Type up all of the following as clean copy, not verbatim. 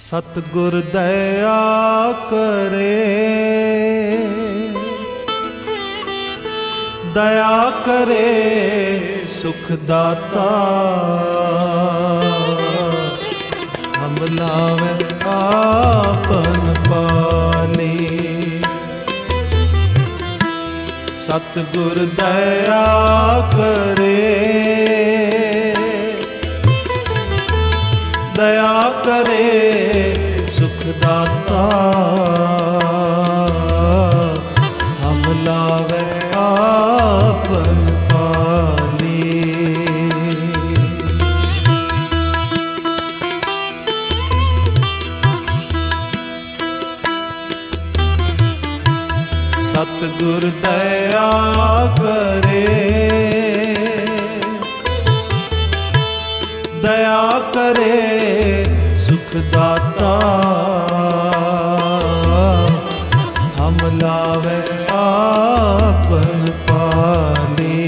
सतगुर दया करे, दया करे सुख दाता। हम लावे आपन पानी, सतगुर दया करे, दया करे सुख दाता। हम लावे आपन पानी, सतगुर दया करे, दया करे सुख दाता। हम लावे आपन पानी,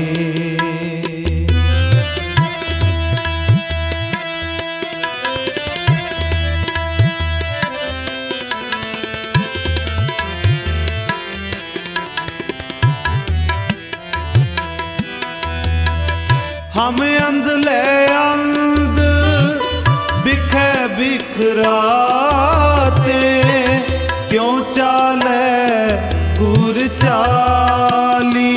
हम अंधले अंध बिखे बिखराते, क्यों चाले गुर चाली।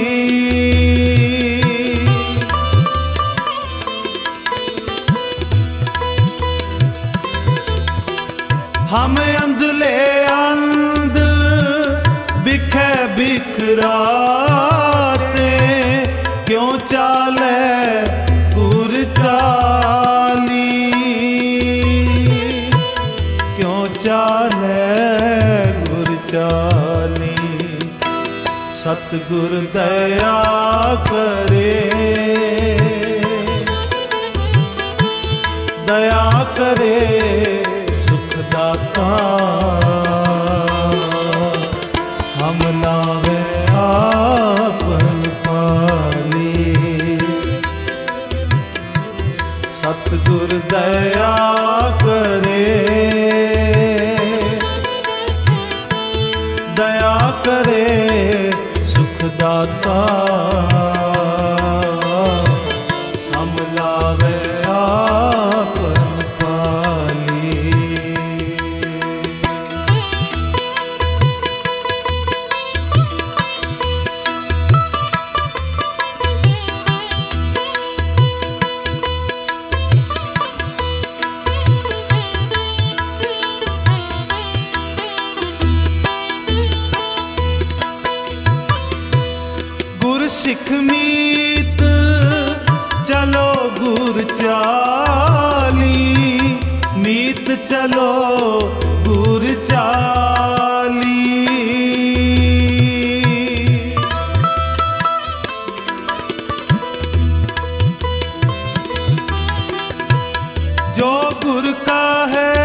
हम अंधले अंध बिखे बिखराते, क्यों चाले गुर चाली। क्यों चाले गुर चाली। सतगुर दया करे, दया करे सुख दाता। हम लावे आपन पानी, सतगुर दया करे, दया करे सुख दाता। हम लावे आपन पानी, सिख मीत चलो गुर चाली। मीत चलो गुर चाली। जो गुर का है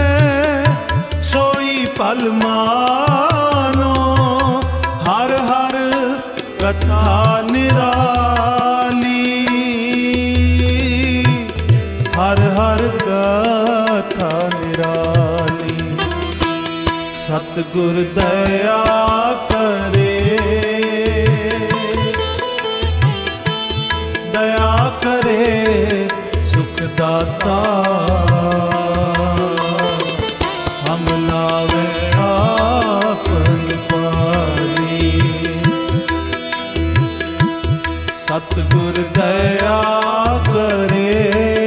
सोई पल मानो, हर हर कथा निराली। हर हर कथा निराली। सतगुर दया करे, दया करे सुख दाता। हम लावे आपन पानी, सतगुर दया करे,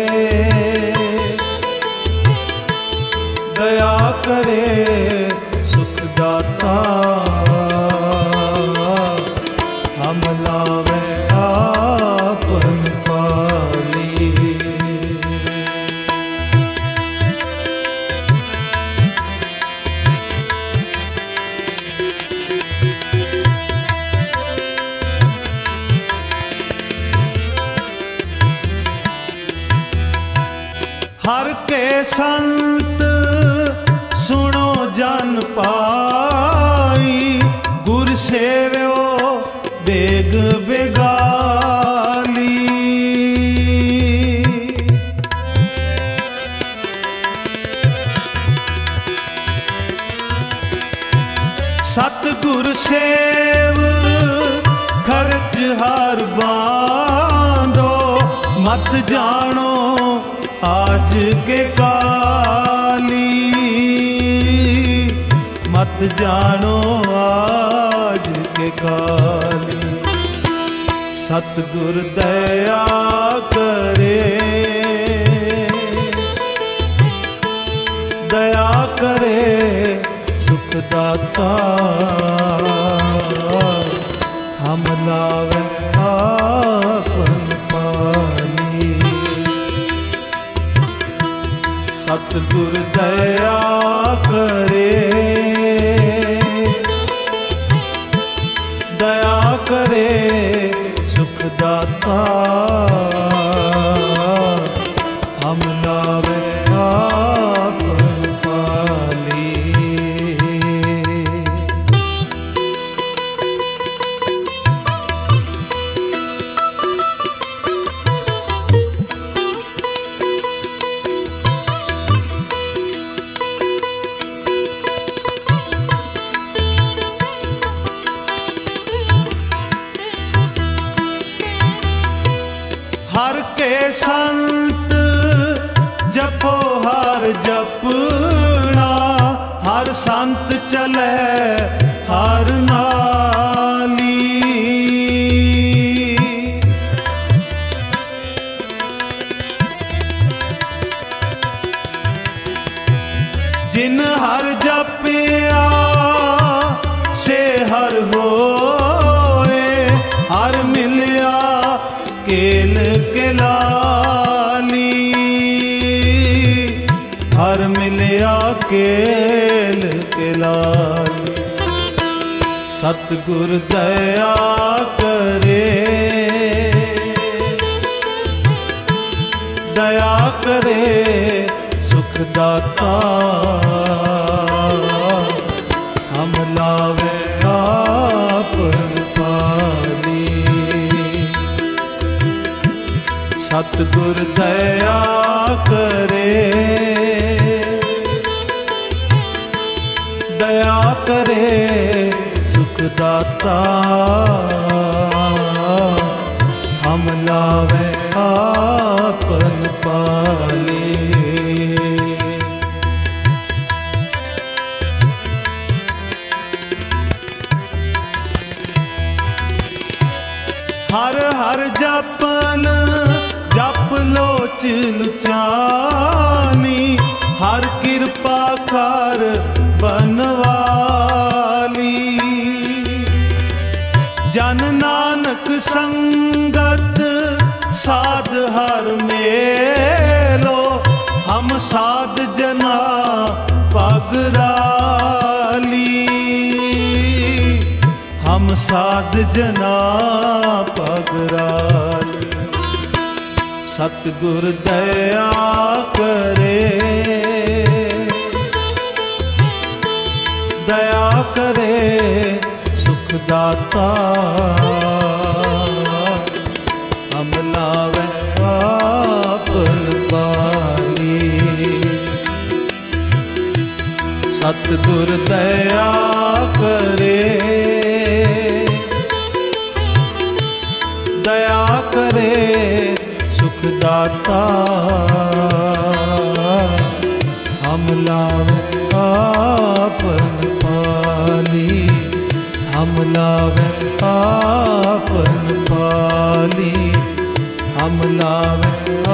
दया करे सुख दाता। हम लावे आपन पानी, हर के संत सुनो जन पाई। गुर सेव्यो बेग बेगाली। हार बांधो, मत जानो आज के काली, मत जानो आज के काली। सतगुर दया करे, दया करे सुख दाता, हम लावे आपन पानी। सतगुर दया करे, दया करे सुख दाता, हम लावे आपन पानी। हर के संत जपो हर जपना, हर संत चले हर नाली। जिन हर जपिया से हर होए, हर मिलिया केल के लाली, हर मिलिया केल के लाली। सतगुर दया करे, दया करे सुख दाता, हम लावे आपन पानी। सतगुर दया करे, दया करे सुख दाता, हम लावे आपन पानी। हर हर जपन जप लोच लुचानी, हर कृपा कर बनवाली। जन नानक संगत साध हर मेलो, हम साध जना पगराली, हम साध जना पगराली। सतगुर दया करे, दया करे सुख दाता, हम लावे आपन पानी। सतगुर दया करे, दया करे सुख दाता, हम लावे आपन पानी, हम लावे आपन पानी, हम लावे